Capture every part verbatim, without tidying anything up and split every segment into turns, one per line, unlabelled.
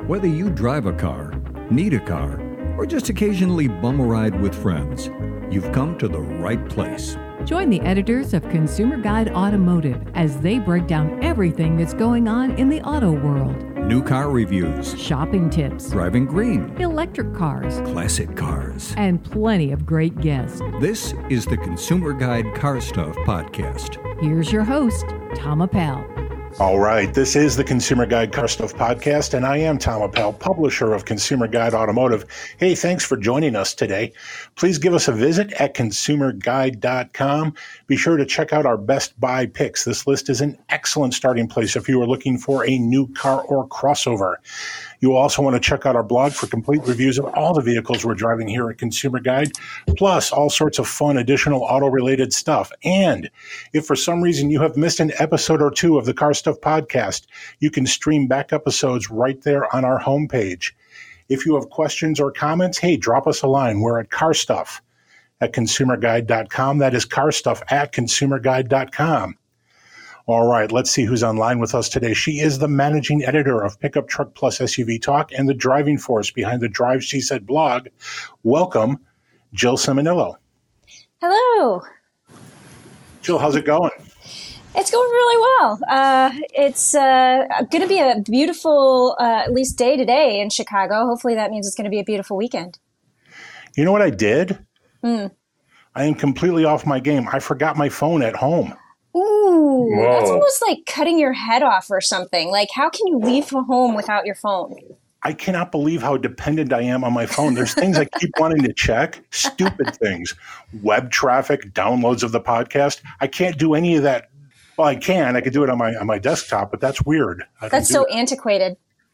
Whether you drive a car, need a car, or just occasionally bum a ride with friends, you've come to the right place.
Join the editors of Consumer Guide Automotive as they break down everything that's going on in the auto world.
New car reviews,
shopping tips,
driving green,
electric cars,
classic cars,
and plenty of great guests.
This is the Consumer Guide Car Stuff Podcast.
Here's your host, Tom Appel.
All right, this is the Consumer Guide Car Stuff Podcast, and I am Tom Appel, publisher of Consumer Guide Automotive. Hey, thanks for joining us today. Please give us a visit at consumer guide dot com. Be sure to check out our best buy picks. This list is an excellent starting place if you are looking for a new car or crossover. You will also want to check out our blog for complete reviews of all the vehicles we're driving here at Consumer Guide, plus all sorts of fun additional auto-related stuff. And if for some reason you have missed an episode or two of the Car Stuff Podcast, you can stream back episodes right there on our homepage. If you have questions or comments, hey, drop us a line. We're at carstuff at consumer guide dot com. That is carstuff at consumer guide dot com. All right, let's see who's online with us today. She is the managing editor of Pickup Truck Plus S U V Talk and the driving force behind the Drive She Said blog. Welcome, Jill Ciminillo.
Hello.
Jill, how's it going?
It's going really well. Uh, it's uh, going to be a beautiful, uh, at least day today in Chicago. Hopefully that means it's going to be a beautiful weekend.
You know what I did?
Mm.
I am completely off my game. I forgot my phone at home.
Ooh,
Whoa.
That's almost like cutting your head off or something. Like, how can you leave home without your phone?
I cannot believe how dependent I am on my phone. There's things I keep wanting to check, stupid things, web traffic, downloads of the podcast. I can't do any of that. Well, I can. I could do it on my on my desktop, but that's weird. I
That's so
that.
antiquated.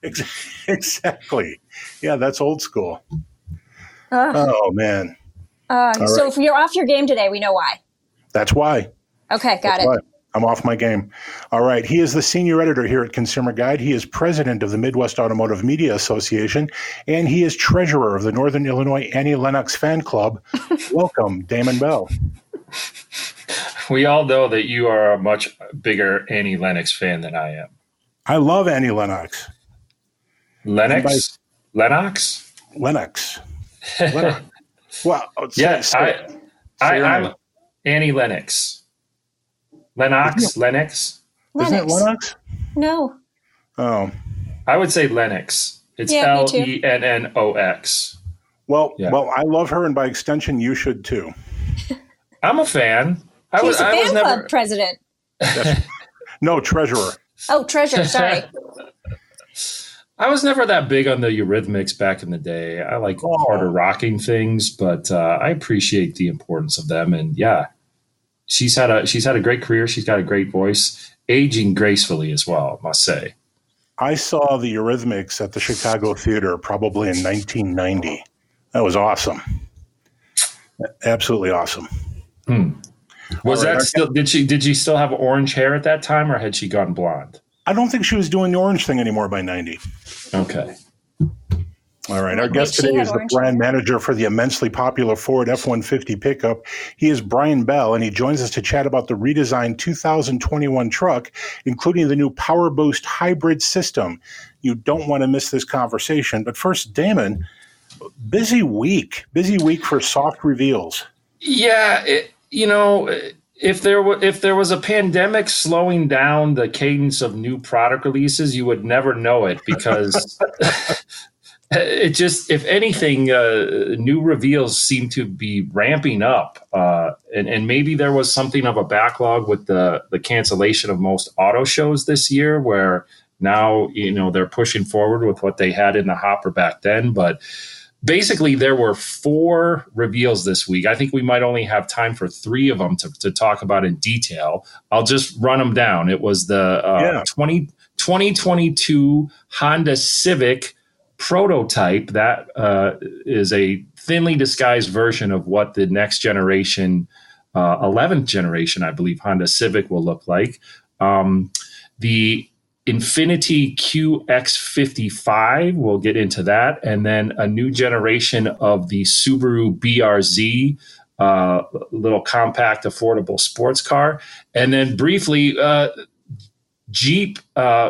Exactly. Yeah, that's old school.
Uh,
oh, man.
Uh, so
right.
if you're off your game today, we know why.
That's why.
Okay, got
That's
it.
Why. I'm off my game. All right. He is the senior editor here at Consumer Guide. He is president of the Midwest Automotive Media Association, and he is treasurer of the Northern Illinois Annie Lennox Fan Club. Welcome, Damon Bell.
We all know that you are a much bigger Annie Lennox fan than I am.
I love Annie Lennox.
Lennox? Lennox?
Lennox. Lennox. Well,
yes,
say,
I,
say
I, I'm Annie Lennox. Lennox, Lennox.
Isn't it Lennox?
No.
Oh.
I would say Lennox. It's
Yeah, me
L
too.
E N N O X.
Well,
Yeah.
well, I love her, and by extension, you should too.
I'm a fan. I
He's
was,
a
I
fan
was
club
never.
president.
No, treasurer.
Oh, treasurer, sorry.
I was never that big on the Eurythmics back in the day. I like
Oh.
harder rocking things, but uh, I appreciate the importance of them. And yeah, she's had a she's had a great career. She's got a great voice, aging gracefully as well, I must say.
I saw the Eurythmics at the Chicago Theater probably in nineteen ninety. That was awesome. Absolutely awesome.
Hmm. Was
All right,
that still? Did she did she still have orange hair at that time, or had she gone blonde?
I don't think she was doing the orange thing anymore by ninety.
Okay.
All right. Our
Wait,
guest
she
today
had
is the
orange
brand manager for the immensely popular Ford F one fifty pickup. He is Brian Bell, and he joins us to chat about the redesigned two thousand twenty-one truck, including the new Power Boost hybrid system. You don't want to miss this conversation. But first, Damon, busy week. Busy week for soft reveals.
Yeah, it, you know, if there were if there was a pandemic slowing down the cadence of new product releases, you would never know it because it just, if anything, uh, new reveals seem to be ramping up, uh, and and maybe there was something of a backlog with the the cancellation of most auto shows this year, where now you know they're pushing forward with what they had in the hopper back then, but. Basically, there were four reveals this week. I think we might only have time for three of them to, to talk about in detail. I'll just run them down. It was the uh,
Yeah.
twenty, twenty twenty-two Honda Civic prototype. That uh, is a thinly disguised version of what the next generation, uh, eleventh generation, I believe, Honda Civic will look like. Um, the Infiniti Q X fifty-five, we'll get into that. And then a new generation of the Subaru B R Z, uh, little compact, affordable sports car. And then briefly, uh, Jeep uh,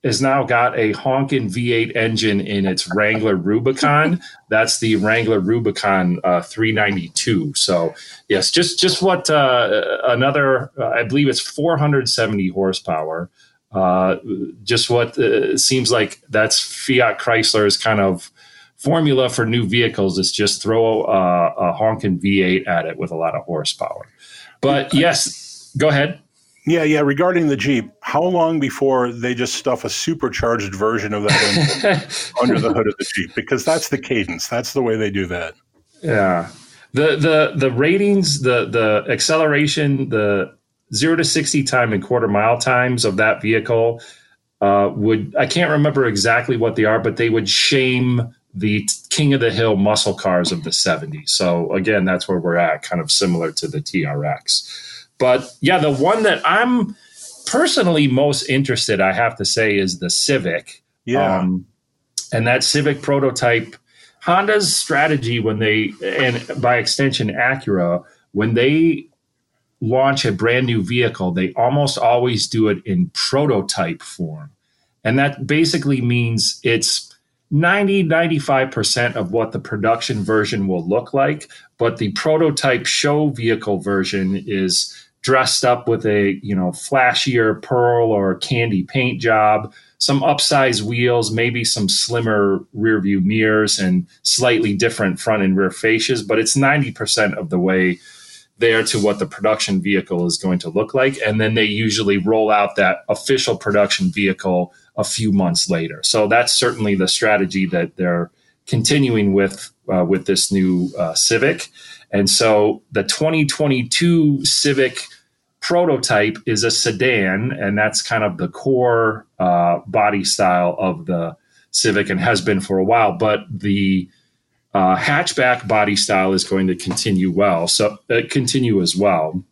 has now got a honkin' V eight engine in its Wrangler Rubicon. That's the Wrangler Rubicon uh, three ninety-two. So yes, just just what uh, another, uh, I believe it's four hundred seventy horsepower. Uh, just what uh, seems like that's Fiat Chrysler's kind of formula for new vehicles is just throw a, a honkin' V eight at it with a lot of horsepower. But yes, go ahead.
Yeah, yeah. Regarding the Jeep, how long before they just stuff a supercharged version of that engine under the hood of the Jeep? Because that's the cadence. That's the way they do that.
Yeah. The the the ratings, the the acceleration, the zero to sixty time and quarter mile times of that vehicle uh, would, I can't remember exactly what they are, but they would shame the king of the hill muscle cars of the seventies. So again, that's where we're at, kind of similar to the T R X. But yeah, the one that I'm personally most interested, I have to say, is the Civic.
Yeah.
Um, and that Civic prototype, Honda's strategy when they, and by extension Acura, when they launch a brand new vehicle, they almost always do it in prototype form. And that basically means it's ninety, ninety-five percent of what the production version will look like. But the prototype show vehicle version is dressed up with a, you know, flashier pearl or candy paint job, some upsized wheels, maybe some slimmer rear view mirrors and slightly different front and rear fascias. But it's ninety percent of the way there to what the production vehicle is going to look like. And then they usually roll out that official production vehicle a few months later. So that's certainly the strategy that they're continuing with uh, with this new uh, Civic. And so the twenty twenty-two Civic prototype is a sedan, and that's kind of the core uh, body style of the Civic and has been for a while. But the uh, hatchback body style is going to continue well, so uh, continue as well.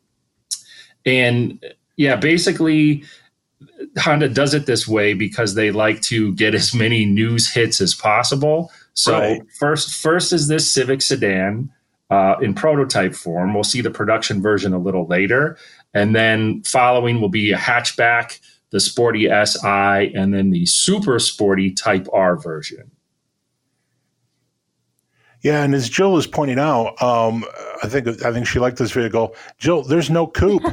And yeah, basically, Honda does it this way because they like to get as many news hits as possible. So right. first, first is this Civic sedan uh, in prototype form. We'll see the production version a little later. And then following will be a hatchback, the Sporty S I, and then the super sporty Type R version.
Yeah, and as Jill is pointing out, um, I think I think she liked this vehicle. Jill, there's no coupe.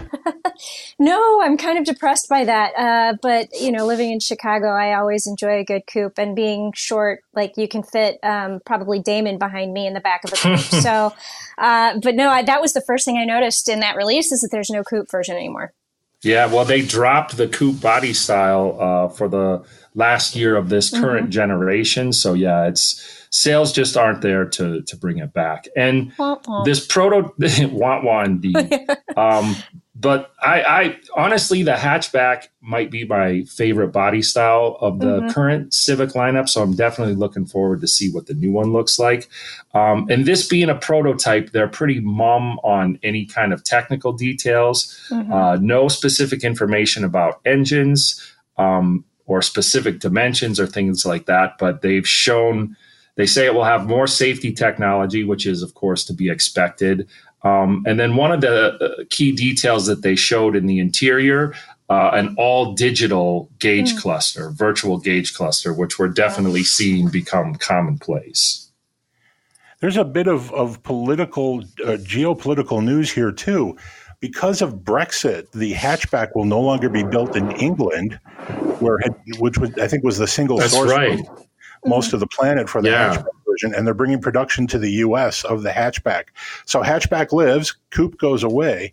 No, I'm kind of depressed by that. Uh, but, you know, living in Chicago, I always enjoy a good coupe. And being short, like you can fit um, probably Damon behind me in the back of a coupe. so, uh, but no, I, that was the first thing I noticed in that release is that there's no coupe version anymore.
Yeah, well, they dropped the coupe body style uh, for the last year of this current mm-hmm. generation. So, yeah, it's sales just aren't there to to bring it back. And wah, wah. this proto wah wah indeed. um, but I, I honestly, the hatchback might be my favorite body style of the mm-hmm. current Civic lineup. So I'm definitely looking forward to see what the new one looks like. Um, and this being a prototype, they're pretty mum on any kind of technical details. Mm-hmm. Uh, no specific information about engines um, or specific dimensions or things like that. But they've shown, they say it will have more safety technology, which is, of course, to be expected. Um, and then one of the uh, key details that they showed in the interior, uh, an all-digital gauge mm. cluster, virtual gauge cluster, which we're definitely seeing become commonplace.
There's a bit of, of political, uh, geopolitical news here, too. Because of Brexit, the hatchback will no longer be built in England, where it, which was, I think was the single
That's
source
right.
of most of the planet for the
yeah.
hatchback version, and they're bringing production to the U S of the hatchback. So hatchback lives, coupe goes away,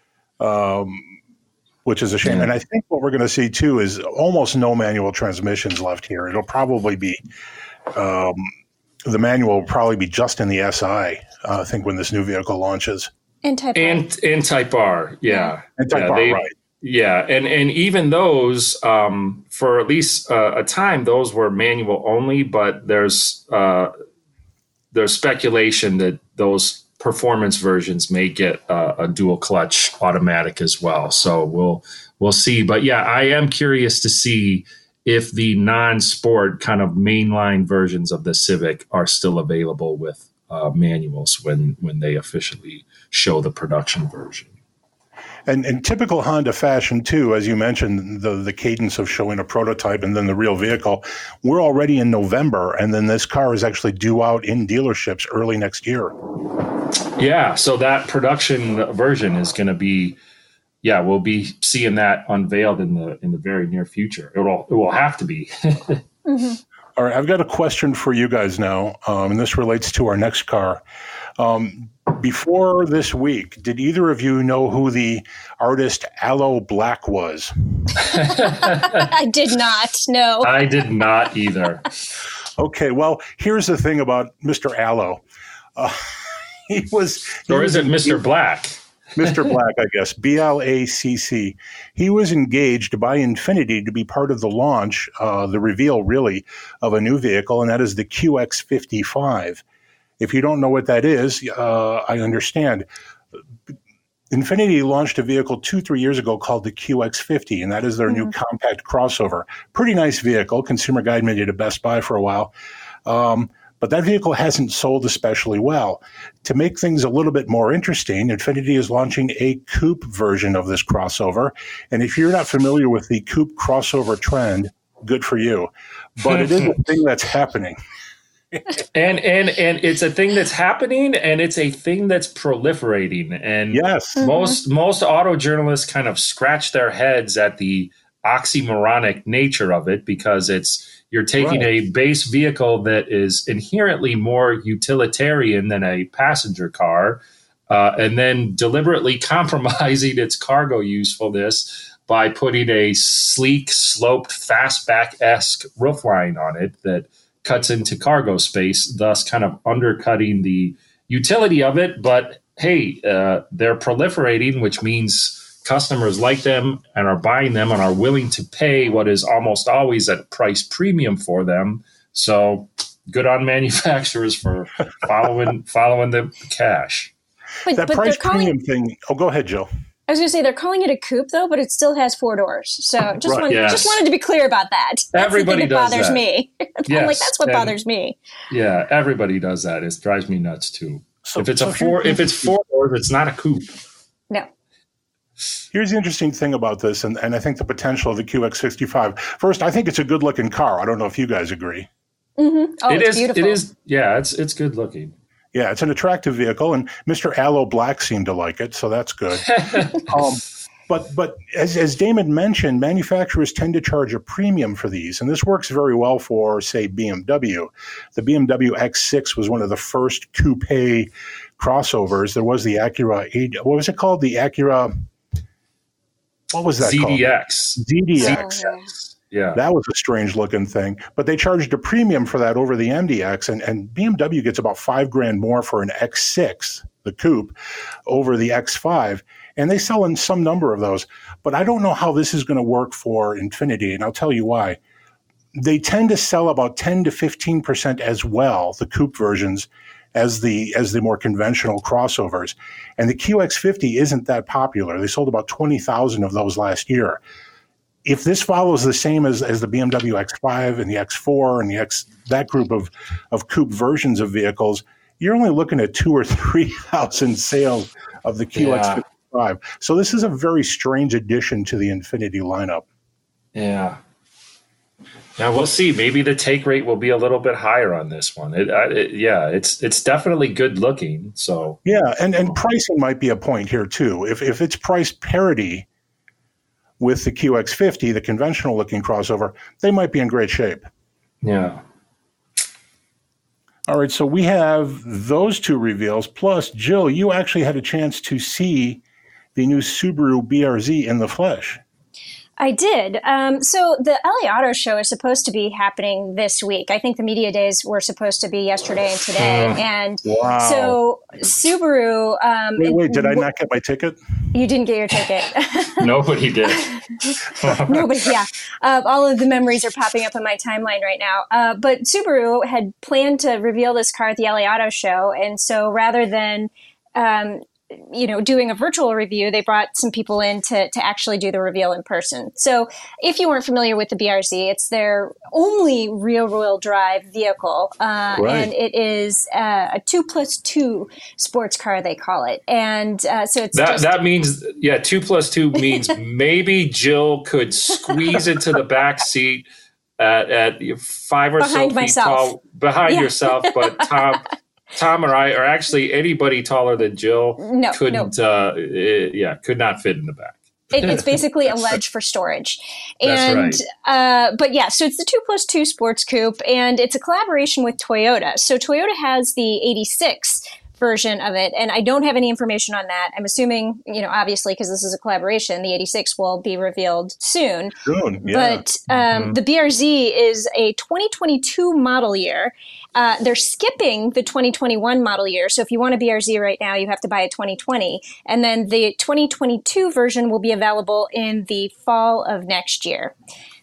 um, which is a shame. Yeah. And I think what we're going to see, too, is almost no manual transmissions left here. It'll probably be um, – the manual will probably be just in the S I, uh, I think, when this new vehicle launches.
And Type R.
And, and Type R, yeah.
And Type
yeah,
R,
they,
right.
Yeah, and, and even those, um, for at least uh, a time, those were manual only, but there's uh, there's speculation that those performance versions may get uh, a dual clutch automatic as well. So we'll we'll see. But yeah, I am curious to see if the non-sport kind of mainline versions of the Civic are still available with uh, manuals when when they officially show the production version.
And in typical Honda fashion, too, as you mentioned, the, the cadence of showing a prototype and then the real vehicle, we're already in November, and then this car is actually due out in dealerships early next year.
Yeah, so that production version is going to be, yeah, we'll be seeing that unveiled in the in the very near future. It will, it will have to be.
mm-hmm.
All right, I've got a question for you guys now, um, and this relates to our next car. Um, before this week, did either of you know who the artist Aloe Blacc was?
I did not, no.
I did not either.
Okay, well, here's the thing about Mister Aloe. Uh, he was... He
or
was
is it Mister Black?
Mister Black, I guess, B L A C C. He was engaged by Infiniti to be part of the launch, uh, the reveal, really, of a new vehicle, and that is the Q X fifty-five. If you don't know what that is, uh, I understand. Infiniti launched a vehicle two, three years ago called the Q X fifty, and that is their mm-hmm. new compact crossover. Pretty nice vehicle. Consumer Guide made it a Best Buy for a while. Um, But that vehicle hasn't sold especially well. To make things a little bit more interesting, Infiniti is launching a coupe version of this crossover. And if you're not familiar with the coupe crossover trend, good for you. But it is a thing that's happening.
and and and it's a thing that's happening, and it's a thing that's proliferating. And
yes,
most mm-hmm. most auto journalists kind of scratch their heads at the oxymoronic nature of it, because it's you're taking right. a base vehicle that is inherently more utilitarian than a passenger car, uh, and then deliberately compromising its cargo usefulness by putting a sleek, sloped, fastback-esque roofline on it that cuts into cargo space, thus kind of undercutting the utility of it. But hey, uh, they're proliferating, which means customers like them and are buying them and are willing to pay what is almost always a price premium for them. So good on manufacturers for following following the cash.
But,
that
but
price
calling,
premium thing. Oh, go ahead, Jill.
I was going to say they're calling it a coupe though, but it still has four doors. So just
right,
wanted,
yes.
just wanted to be clear about that. That's
everybody
the thing that
does
bothers
that.
me.
Yes,
I'm like, that's what
and,
bothers me.
Yeah, everybody does that. It drives me nuts too.
So,
if it's
so
a four, if it's four doors, it's not a coupe.
No.
Here's the interesting thing about this, and, and I think the potential of the Q X sixty-five. First, I think it's a good-looking car. I don't know if you guys agree.
Mm-hmm. Oh,
it
it's
is.
beautiful.
It is. Yeah, it's it's good looking.
Yeah, it's an attractive vehicle, and Mister Aloe Blacc seemed to like it, so that's good. um, but but as, as Damon mentioned, manufacturers tend to charge a premium for these, and this works very well for, say, B M W. The B M W X six was one of the first coupe crossovers. There was the Acura, what was it called? The Acura, what was that
Z D X.
called? Z D X.
Oh,
yeah.
That was a strange looking thing, but they charged a premium for that over the M D X, and, and B M W gets about five grand more for an X six, the coupe, over the X five, and they sell in some number of those. But I don't know how this is going to work for Infiniti, and I'll tell you why. They tend to sell about ten to fifteen percent as well, the coupe versions, as the as the more conventional crossovers. And the Q X fifty isn't that popular. They sold about twenty thousand of those last year. If this follows the same as, as the B M W X five and the X four and the X, that group of, of coupe versions of vehicles, you're only looking at two or three thousand sales of the Q X fifty-five. Yeah. So this is a very strange addition to the Infiniti lineup.
Yeah. Now we'll see. Maybe the take rate will be a little bit higher on this one. It, it, yeah, it's it's definitely good looking. So
yeah, and, and pricing might be a point here too. If if it's price parity with the Q X fifty, the conventional looking crossover, they might be in great shape.
Yeah.
All right, so we have those two reveals. Plus, Jill, you actually had a chance to see the new Subaru B R Z in the flesh.
I did. Um, so the L A Auto Show is supposed to be happening this week. I think the media days were supposed to be yesterday and today.
Uh,
and
wow.
so Subaru... Um,
wait, wait, did I not get my ticket?
You didn't get your ticket.
Nobody did.
Nobody, yeah. Uh, all of the memories are popping up on my timeline right now. Uh, but Subaru had planned to reveal this car at the L A Auto Show. And so rather than... Um, you know, doing a virtual review, they brought some people in to, to actually do the reveal in person. So if you weren't familiar with the B R Z, it's their only rear-wheel drive vehicle. Uh,
right.
And it is uh, a two plus two sports car, they call it. And uh, so it's
that,
just-
that means, yeah, two plus two means maybe Jill could squeeze into the back seat at, at five or
behind
so feet
myself.
tall behind
Yeah.
yourself. But Tom, Tom or I, or actually anybody taller than Jill,
No,
couldn't, uh, it, yeah, could not fit in the back.
It, it's basically a ledge for storage.
That's
And, uh, but yeah, so it's the two plus two sports coupe, and it's a collaboration with Toyota. So Toyota has the eighty-six version of it, and I don't have any information on that. I'm assuming, you know, obviously, because this is a collaboration, the eighty-six will be revealed soon.
Soon, yeah.
But um,
Mm-hmm.
the B R Z is a twenty twenty-two model year. Uh, they're skipping the twenty twenty-one model year. So if you want a B R Z right now, you have to buy a twenty twenty. And then the twenty twenty-two version will be available in the fall of next year.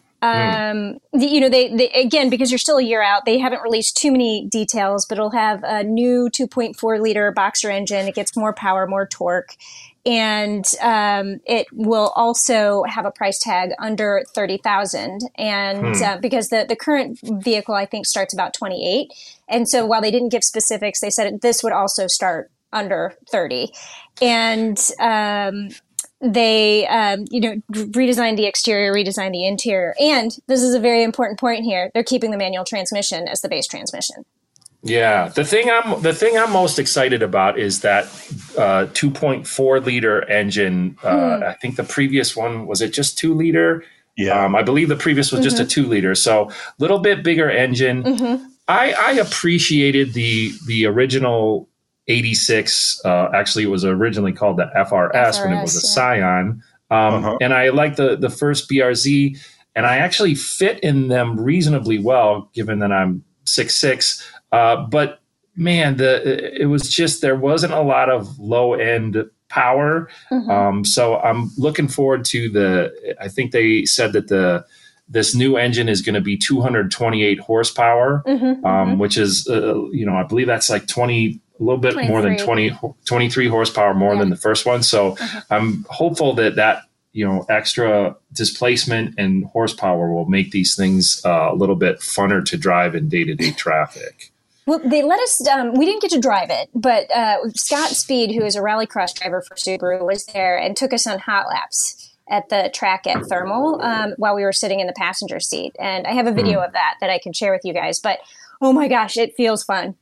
Um, the, you know, they, they, again, because you're still a year out, they haven't released too many details, but it'll have a new two point four liter boxer engine. It gets more power, more torque. And um, it will also have a price tag under thirty thousand. And
Hmm.
uh, because the, the current vehicle, I think, starts about twenty-eight. And so while they didn't give specifics, they said this would also start under thirty. And um, they, um, you know, redesigned the exterior, redesigned the interior. And this is a very important point here. They're keeping the manual transmission as the base transmission.
Yeah, the thing I'm the thing I'm most excited about is that uh, two point four liter engine. Uh,
Hmm.
I think the previous one was it just two liter.
Yeah.
Um, I believe the previous was just a two liter, so a little bit bigger engine.
Mm-hmm.
I, I appreciated the the original eighty-six. Uh, actually, it was originally called the F R S when it was a
F R S,
Scion, um,
Uh-huh.
and I like the the first B R Z, and I actually fit in them reasonably well, given that I'm six six. Uh, but man, the it was just there wasn't a lot of low end power.
Mm-hmm.
Um, so I'm looking forward to the. I think they said that the this new engine is going to be two hundred twenty-eight horsepower,
Mm-hmm.
um, which is uh, you know I believe that's like twenty. A little bit more than
twenty-three.
twenty, twenty-three horsepower more
Yeah.
than the first one. So
Uh-huh.
I'm hopeful that that you know extra displacement and horsepower will make these things uh, a little bit funner to drive in day-to-day traffic.
Well, they let us, um, we didn't get to drive it, but uh, Scott Speed, who is a rallycross driver for Subaru, was there and took us on hot laps at the track at Thermal um, while we were sitting in the passenger seat. And I have a video of that that I can share with you guys. But, oh my gosh, it feels fun.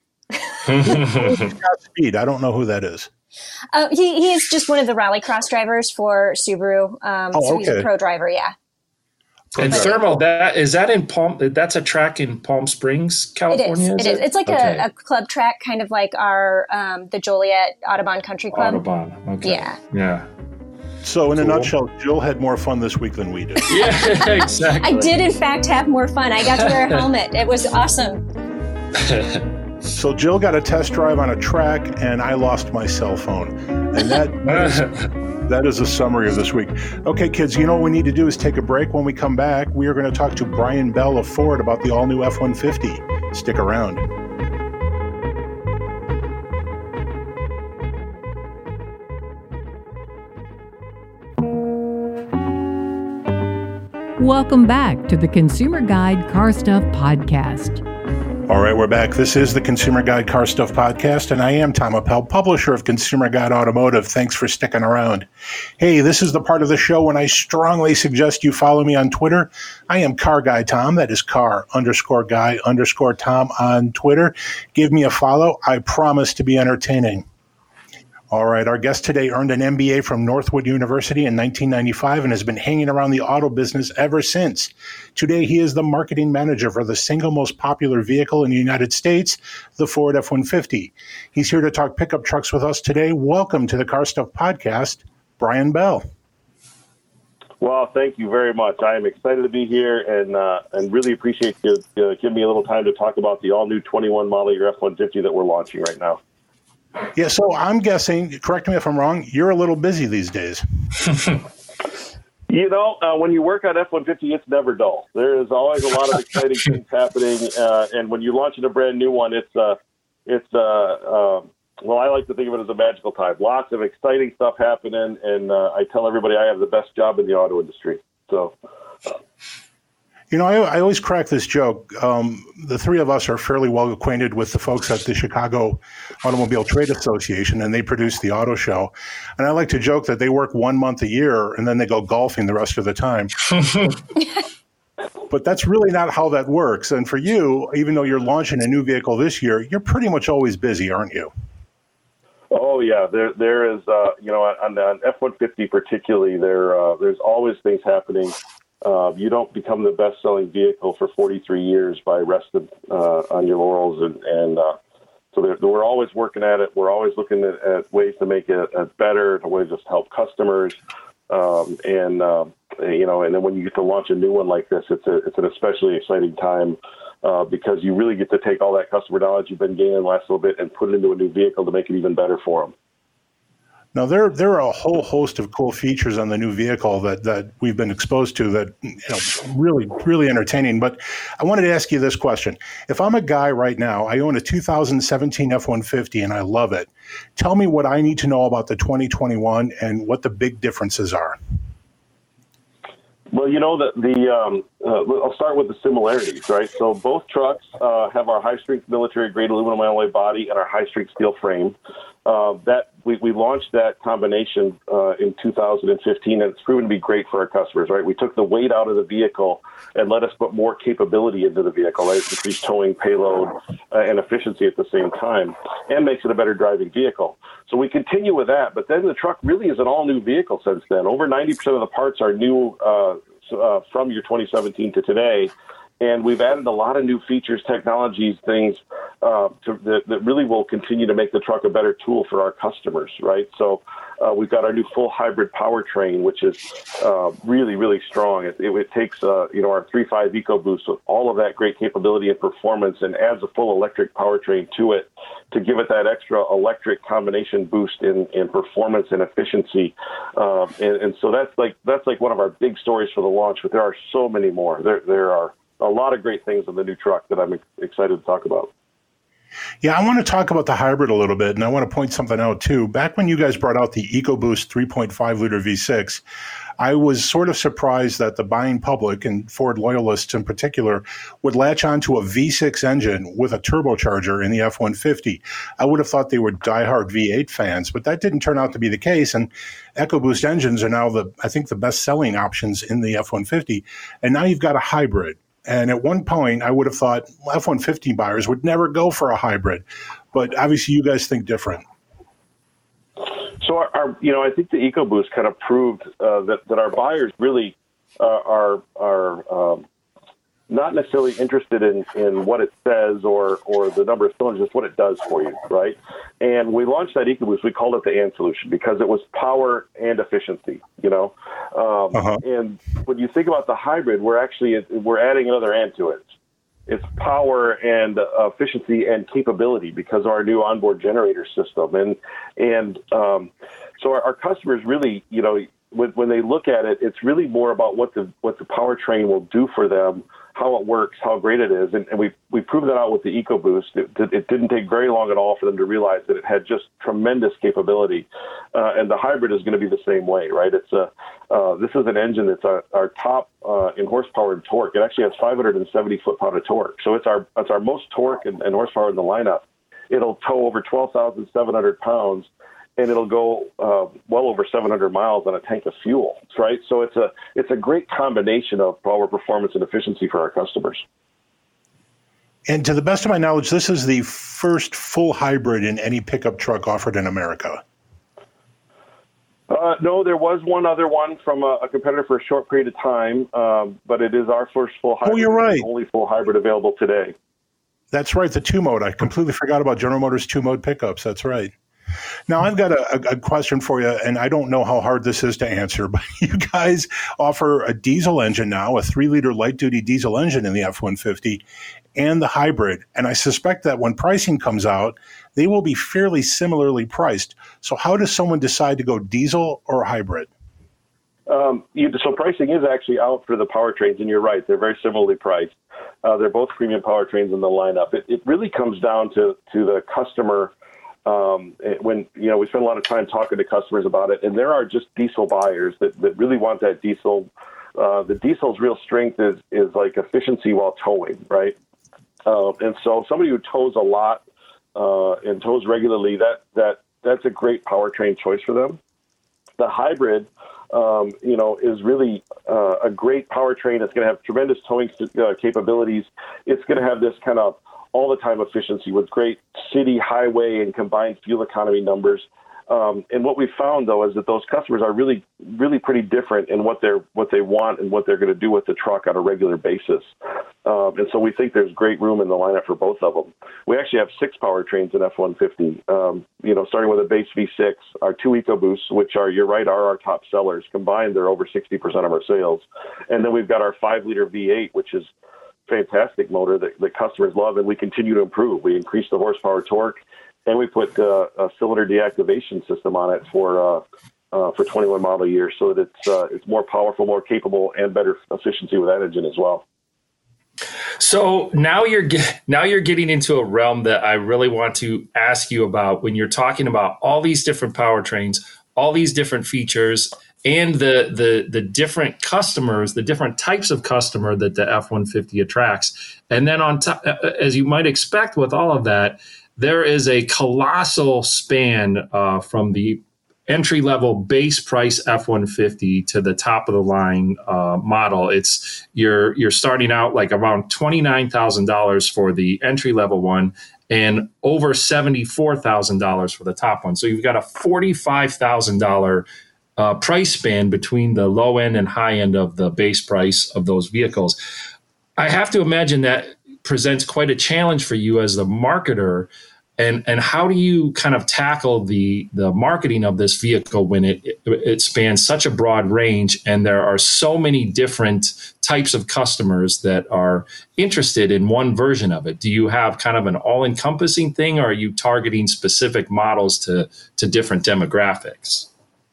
Scott Speed. I don't know who that is.
Uh, he, he is just one of the rallycross drivers for Subaru. Um,
Oh,
so he's a
okay.
pro driver, yeah.
And Thermal, that is that in Palm? That's a track in Palm Springs,
It
California.
is. It is. It's like
Okay.
a, a club track, kind of like our um, the Joliet Audubon Country Club.
Audubon. Okay.
Yeah.
Yeah.
So, in a
Cool.
nutshell, Jill had more fun this week than we did.
Yeah. Exactly.
I did, in fact, have more fun. I got to wear a helmet. It was awesome.
So, Jill got a test drive on a track, and I lost my cell phone. And that, that, is, that is a summary of this week. Okay, kids, you know what we need to do is take a break. When we come back, we are going to talk to Brian Bell of Ford about the all-new F one fifty. Stick around.
Welcome back to the Consumer Guide Car Stuff Podcast.
All right, we're back. This is the Consumer Guide Car Stuff Podcast, and I am Tom Appel, publisher of Consumer Guide Automotive. Thanks for sticking around. Hey, this is the part of the show when I strongly suggest you follow me on Twitter. I am Car Guy Tom. That is car underscore guy underscore Tom on Twitter. Give me a follow. I promise to be entertaining. All right, our guest today earned an M B A from Northwood University in nineteen ninety-five and has been hanging around the auto business ever since. Today, he is the marketing manager for the single most popular vehicle in the United States, the Ford F one fifty. He's here to talk pickup trucks with us today. Welcome to the Car Stuff Podcast, Brian Bell.
Well, thank you very much. I am excited to be here and uh, and really appreciate you uh, giving me a little time to talk about the all-new twenty-one model year F one fifty that we're launching right now.
Yeah, so I'm guessing, correct me if I'm wrong, you're a little busy these days.
You know, uh, when you work on F one fifty, it's never dull. There is always a lot of exciting things happening, uh, and when you're launching a brand new one, it's uh, it's uh, uh, well, I like to think of it as a magical time. Lots of exciting stuff happening, and uh, I tell everybody I have the best job in the auto industry. So,
you know, I, I always crack this joke. Um, the three of us are fairly well acquainted with the folks at the Chicago Automobile Trade Association, and they produce the auto show. And I like to joke that they work one month a year, and then they go golfing the rest of the time. But that's really not how that works. And for you, even though you're launching a new vehicle this year, you're pretty much always busy, aren't you?
Oh yeah, there there is. Uh, you know, on, on F one fifty particularly, there uh, there's always things happening. Uh, you don't become the best-selling vehicle for forty-three years by resting uh, on your laurels, and and uh, so there, we're always working at it. We're always looking at, at ways to make it uh, better, to ways just to help customers, um, and uh, you know, and then when you get to launch a new one like this, it's a it's an especially exciting time. Uh, because you really get to take all that customer knowledge you've been gaining the last little bit and put it into a new vehicle to make it even better for them.
Now, there there are a whole host of cool features on the new vehicle that, that we've been exposed to that, you know, really, really entertaining. But I wanted to ask you this question. If I'm a guy right now, I own a two thousand seventeen F one fifty and I love it. Tell me what I need to know about the twenty twenty-one and what the big differences are.
Well, you know, the, the um, uh, I'll start with the similarities, right? So both trucks uh, have our high-strength military-grade aluminum alloy body and our high-strength steel frame. Uh, that we, we launched that combination uh, in two thousand fifteen, and it's proven to be great for our customers, right? We took the weight out of the vehicle and let us put more capability into the vehicle, right? Increased towing, payload, uh, and efficiency at the same time, and makes it a better driving vehicle. So we continue with that, but then the truck really is an all-new vehicle since then. Over ninety percent of the parts are new uh, uh, from your twenty seventeen to today. And we've added a lot of new features, technologies, things uh, to, that, that really will continue to make the truck a better tool for our customers, right? So uh, we've got our new full hybrid powertrain, which is uh, really, really strong. It, it, it takes, uh, you know, our three point five EcoBoost with all of that great capability and performance and adds a full electric powertrain to it to give it that extra electric combination boost in, in performance and efficiency. Uh, and, and so that's like that's like one of our big stories for the launch, but there are so many more. There, there are a lot of great things in the new truck that I'm excited to talk about.
Yeah, I want to talk about the hybrid a little bit, and I want to point something out too. Back when you guys brought out the EcoBoost three point five liter V six, I was sort of surprised that the buying public, and Ford loyalists in particular, would latch onto a V six engine with a turbocharger in the F one fifty. I would have thought they were diehard V eight fans, but that didn't turn out to be the case. And EcoBoost engines are now, the I think, the best-selling options in the F one fifty. And now you've got a hybrid. And at one point, I would have thought F one fifty buyers would never go for a hybrid. But obviously, you guys think different.
So, our, our you know, I think the EcoBoost kind of proved uh, that, that our buyers really uh, are are um, not necessarily interested in, in what it says or or the number of cylinders, just what it does for you, right? And we launched that EcoBoost. We called it the "and" solution because it was power and efficiency, you know. Um, uh-huh. And when you think about the hybrid, we're actually we're adding another "and" to it. It's power and uh, efficiency and capability because of our new onboard generator system. And and um, so our, our customers really, you know, when, when they look at it, it's really more about what the what the powertrain will do for them, how it works, how great it is. And, and we we proved that out with the EcoBoost. It, it didn't take very long at all for them to realize that it had just tremendous capability. Uh, and the hybrid is going to be the same way, right? It's a uh, this is an engine that's our, our top uh, in horsepower and torque. It actually has five hundred seventy foot-pound of torque. So it's our it's our most torque and, and horsepower in the lineup. It'll tow over twelve thousand seven hundred pounds. And it'll go uh, well over seven hundred miles on a tank of fuel, right? So it's a it's a great combination of power, performance, and efficiency for our customers.
And to the best of my knowledge, this is the first full hybrid in any pickup truck offered in America.
Uh, no, there was one other one from a, a competitor for a short period of time, um, but it is our first full hybrid.
Oh, you're right.
The only full hybrid available today.
That's right, the two-mode. I completely forgot about General Motors two-mode pickups. That's right. Now, I've got a, a question for you, and I don't know how hard this is to answer, but you guys offer a diesel engine now, a three-liter light-duty diesel engine in the F one fifty, and the hybrid. And I suspect that when pricing comes out, they will be fairly similarly priced. So how does someone decide to go diesel or hybrid?
Um, you, so pricing is actually out for the powertrains, and you're right. They're very similarly priced. Uh, they're both premium powertrains in the lineup. It, it really comes down to, to the customer Um, when, you know, we spend a lot of time talking to customers about it, and there are just diesel buyers that, that really want that diesel. Uh, the diesel's real strength is, is like efficiency while towing, right? Uh, and so somebody who tows a lot uh, and tows regularly, that, that, that's a great powertrain choice for them. The hybrid, um, you know, is really uh, a great powertrain. It's going to have tremendous towing uh, capabilities. It's going to have this kind of all the time efficiency with great city, highway, and combined fuel economy numbers. Um, and what we found, though, is that those customers are really, really pretty different in what they're what they want and what they're going to do with the truck on a regular basis. Um, and so we think there's great room in the lineup for both of them. We actually have six powertrains in F one fifty. Um, you know, starting with a base V six, our two EcoBoosts, which are, you're right, are our top sellers. Combined, they're over sixty percent of our sales. And then we've got our five liter V eight, which is fantastic motor that, that customers love, and we continue to improve. We increase the horsepower torque, and we put uh, a cylinder deactivation system on it for uh, uh, for twenty-one model years, so that it's uh, it's more powerful, more capable, and better efficiency with that engine as well.
So now you're now you're getting into a realm that I really want to ask you about when you're talking about all these different powertrains, all these different features, and the the the different customers, the different types of customer that the F one fifty attracts. And then on top, as you might expect with all of that, there is a colossal span uh, from the entry-level base price F one fifty to the top of the line uh, model. It's you're you're starting out like around twenty-nine thousand dollars for the entry-level one and over seventy-four thousand dollars for the top one. So you've got a forty-five thousand dollars uh, price span between the low end and high end of the base price of those vehicles. I have to imagine that presents quite a challenge for you as the marketer. And and how do you kind of tackle the the marketing of this vehicle when it, it it spans such a broad range and there are so many different types of customers that are interested in one version of it? Do you have kind of an all-encompassing thing, or are you targeting specific models to to different demographics?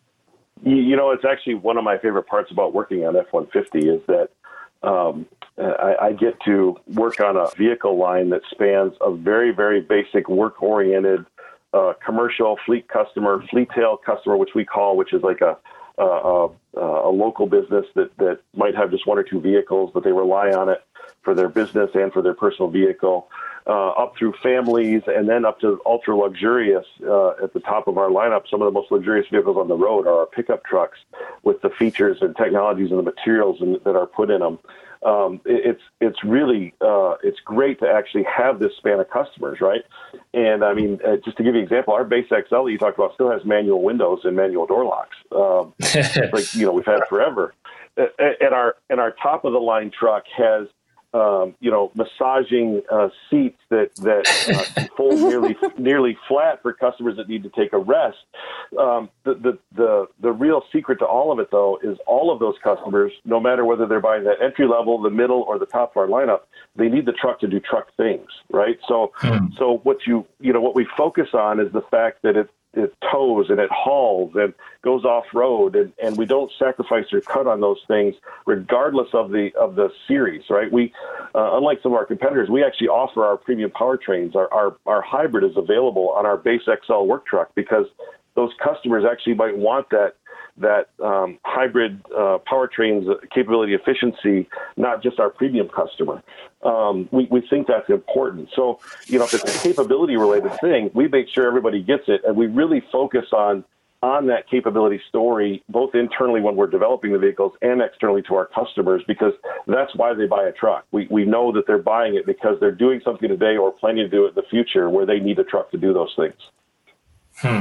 You know, it's actually one of my favorite parts about working on F one fifty is that um, I, I get to work on a vehicle line that spans a very, very basic work-oriented uh, commercial fleet customer, fleet tail customer, which we call, which is like a a, a, a local business that, that might have just one or two vehicles, but they rely on it for their business and for their personal vehicle, uh, up through families, and then up to ultra luxurious uh, at the top of our lineup. Some of the most luxurious vehicles on the road are our pickup trucks with the features and technologies and the materials in, that are put in them. Um, it, it's it's really uh, it's great to actually have this span of customers, right? And I mean, uh, just to give you an example, our base X L that you talked about still has manual windows and manual door locks, um, like you know we've had forever. And our and our top of the line truck has um, you know massaging uh, seats that that uh, fold nearly nearly flat for customers that need to take a rest. Um, the, the the the real secret to all of it, though, is all of those customers, no matter whether they're buying that entry level, the middle, or the top of our lineup, they need the truck to do truck things, right? So hmm. so what you you know what we focus on is the fact that it it tows and it hauls and goes off road, and, and we don't sacrifice or cut on those things regardless of the of the series, right? We uh, unlike some of our competitors, we actually offer our premium powertrains. Our, our our hybrid is available on our base X L work truck because those customers actually might want that that um, hybrid uh, powertrains capability efficiency, not just our premium customer. Um, we, we think that's important. So, you know, if it's a capability related thing, we make sure everybody gets it, and we really focus on on that capability story, both internally when we're developing the vehicles and externally to our customers, because that's why they buy a truck. We we know that they're buying it because they're doing something today or planning to do it in the future where they need a truck to do those things.
Hmm.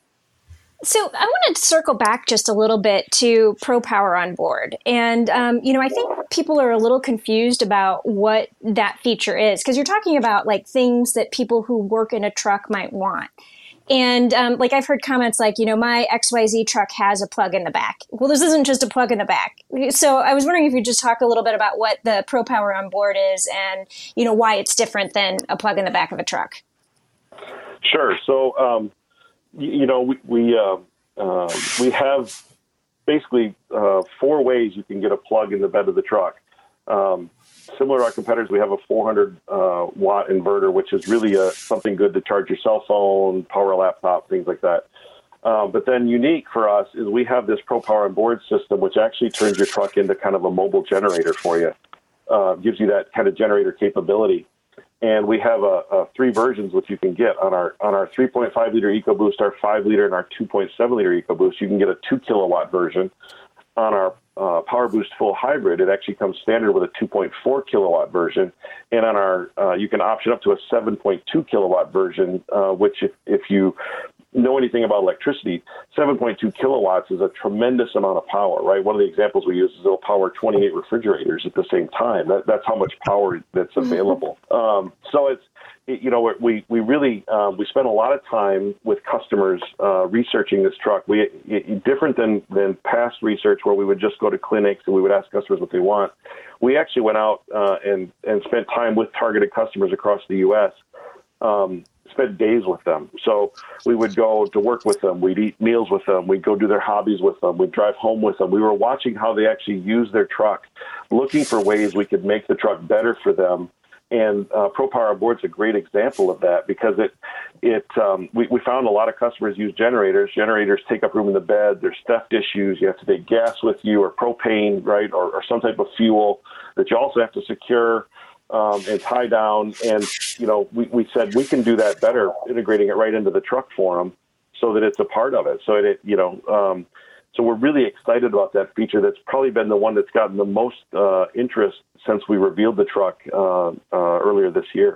So I wanted to circle back just a little bit to Pro Power on Board. And, um, you know, I think people are a little confused about what that feature is, because you're talking about like things that people who work in a truck might want. And um, like I've heard comments like, you know, my X Y Z truck has a plug in the back. Well, this isn't just a plug in the back. So I was wondering if you could just talk a little bit about what the Pro Power on Board is and, you know, why it's different than a plug in the back of a truck.
Sure. So, um, you know, we we, uh, uh, we have basically uh, four ways you can get a plug in the bed of the truck. Um, similar to our competitors, we have a four hundred uh, watt inverter, which is really a, something good to charge your cell phone, power a laptop, things like that. Um, but then unique for us is we have this ProPower on board system, which actually turns your truck into kind of a mobile generator for you. Uh, gives you that kind of generator capability. And we have a, a three versions which you can get on our on our three point five liter EcoBoost, our five liter, and our two point seven liter EcoBoost. You can get a two kilowatt version. On our uh, PowerBoost Full Hybrid, it actually comes standard with a two point four kilowatt version. And on our, uh, you can option up to a seven point two kilowatt version, uh, which if, if you know anything about electricity, seven point two kilowatts is a tremendous amount of power, right? One of the examples we use is it'll power twenty-eight refrigerators at the same time. That, that's how much power that's available. Um, so it's, it, you know, we, we really, um, we spend a lot of time with customers uh, researching this truck. We it, different than, than past research where we would just go to clinics and we would ask customers what they want. We actually went out uh, and, and spent time with targeted customers across the U S, um, spent days with them. So we would go to work with them. We'd eat meals with them. We'd go do their hobbies with them. We'd drive home with them. We were watching how they actually use their truck, looking for ways we could make the truck better for them. And uh, ProPower on Board is a great example of that because it, it um, we, we found a lot of customers use generators. Generators take up room in the bed. There's theft issues. You have to take gas with you or propane, right, or, or some type of fuel that you also have to secure. Um, and tie down. And, you know, we, we said we can do that better, integrating it right into the truck for them so that it's a part of it. So, it, you know, um, so we're really excited about that feature. That's probably been the one that's gotten the most uh, interest since we revealed the truck uh, uh, earlier this year.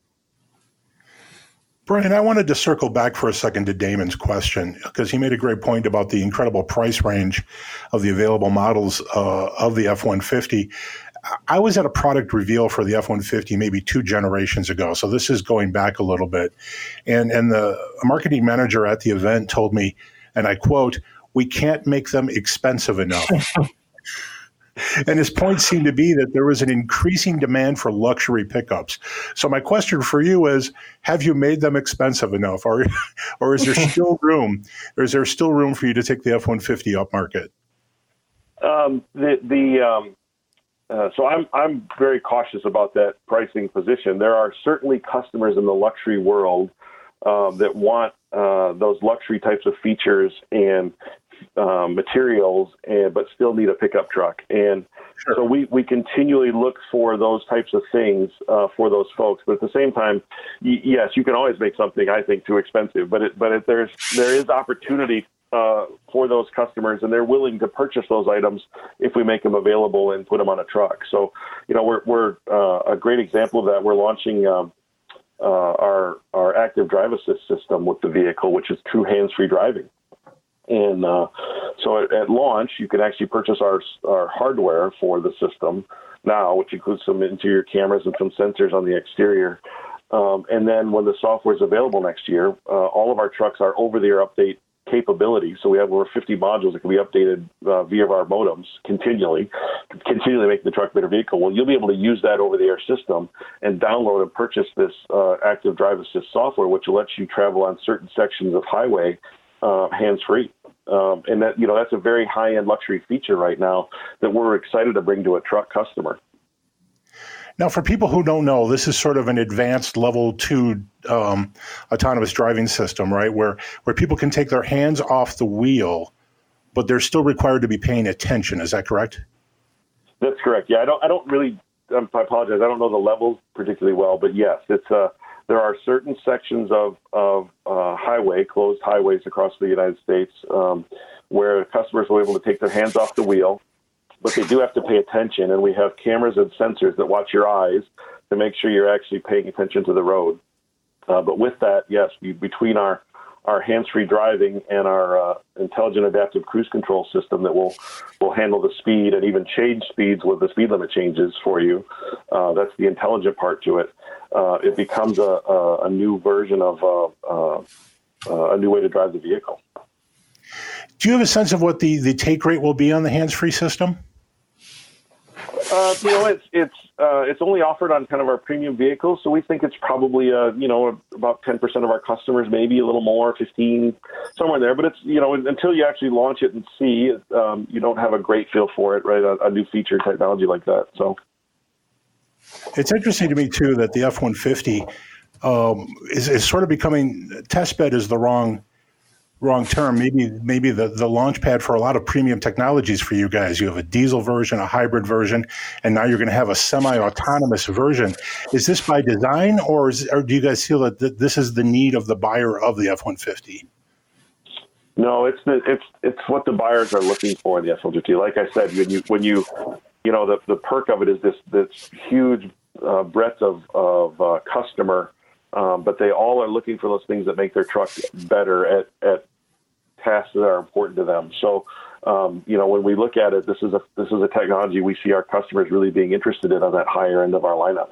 Brian, I wanted to circle back for a second to Damon's question because he made a great point about the incredible price range of the available models uh, of the F one fifty. I was at a product reveal for the F one fifty maybe two generations ago, so this is going back a little bit. And, and the marketing manager at the event told me, and I quote, "We can't make them expensive enough." And his point seemed to be that there was an increasing demand for luxury pickups. So my question for you is, have you made them expensive enough? Or, or is there still room, or is there still room for you to take the F one fifty up market?
Um, the, the, um, Uh, so I'm I'm very cautious about that pricing position. There are certainly customers in the luxury world uh, that want uh, those luxury types of features and uh, materials, and but still need a pickup truck. And sure. so we, we continually look for those types of things uh, for those folks. But at the same time, y- yes, you can always make something, I think, too expensive. But it, but it, there's there is opportunity Uh, for those customers, and they're willing to purchase those items if we make them available and put them on a truck. So, you know, we're, we're uh, a great example of that. We're launching um, uh, our our active drive assist system with the vehicle, which is true hands-free driving. And uh, so at, at launch, you can actually purchase our our hardware for the system now, which includes some interior cameras and some sensors on the exterior. Um, and then when the software is available next year, uh, all of our trucks are over-the-air update capability. So we have over fifty modules that can be updated uh, via our modems continually, continually make the truck a better vehicle. Well, you'll be able to use that over-the-air system and download and purchase this uh, active drive assist software, which will let you travel on certain sections of highway uh, hands-free. Um, and that, you know, that's a very high-end luxury feature right now that we're excited to bring to a truck customer.
Now, for people who don't know, this is sort of an advanced level two um, autonomous driving system, right? Where where people can take their hands off the wheel, but they're still required to be paying attention. Is that correct?
That's correct. Yeah, I don't. I don't really. Um, I apologize. I don't know the levels particularly well, but yes, it's. Uh, there are certain sections of of uh, highway, closed highways across the United States, um, where customers will be able to take their hands off the wheel. But they do have to pay attention, and we have cameras and sensors that watch your eyes to make sure you're actually paying attention to the road. Uh, but with that, yes, we, between our, our hands-free driving and our uh, intelligent adaptive cruise control system that will will handle the speed and even change speeds with the speed limit changes for you, uh, that's the intelligent part to it. Uh, it becomes a, a, a new version of uh, uh, uh, a new way to drive the vehicle.
Do you have a sense of what the, the take rate will be on the hands-free system?
Uh, you know, it's it's uh, it's only offered on kind of our premium vehicles, so we think it's probably uh, you know about ten percent of our customers, maybe a little more, fifteen, somewhere there. But it's you know until you actually launch it and see, um, you don't have a great feel for it, right? A, a new feature technology like that. So,
It's interesting to me, too, that the F one fifty um, is, is sort of becoming, test bed is the wrong wrong term. Maybe maybe the, the launch pad for a lot of premium technologies for you guys. You have a diesel version, a hybrid version, and now you're going to have a semi-autonomous version. Is this by design, or, is, or do you guys feel that th- this is the need of the buyer of the F one fifty?
No, it's the, it's it's what the buyers are looking for in the F one fifty. Like I said, when you when you you know the, the perk of it is this this huge uh, breadth of of uh, customer, um, but they all are looking for those things that make their truck better at at tasks that are important to them. So, um, you know, when we look at it, this is a this is a technology we see our customers really being interested in on that higher end of our lineup.